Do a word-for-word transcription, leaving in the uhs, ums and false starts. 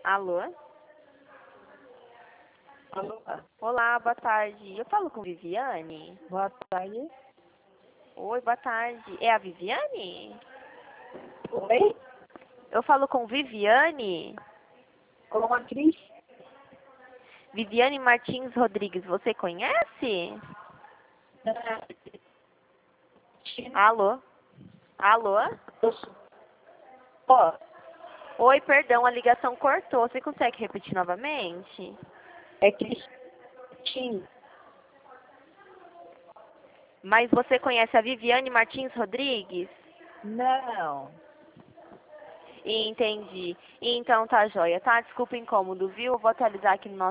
Alô? Alô? Olá, boa tarde. Eu falo com Viviane? Boa tarde. Oi, boa tarde. É a Viviane? Oi? Eu falo com Viviane? Com a Cris? Viviane Martins Rodrigues, você conhece? Alô? Alô? Ó, Oi, perdão, a ligação cortou. Você consegue repetir novamente? é Cristina. Mas você conhece a Viviane Martins Rodrigues? Não. Entendi. Então tá joia, tá? Desculpa o incômodo, viu? Eu vou atualizar aqui no nosso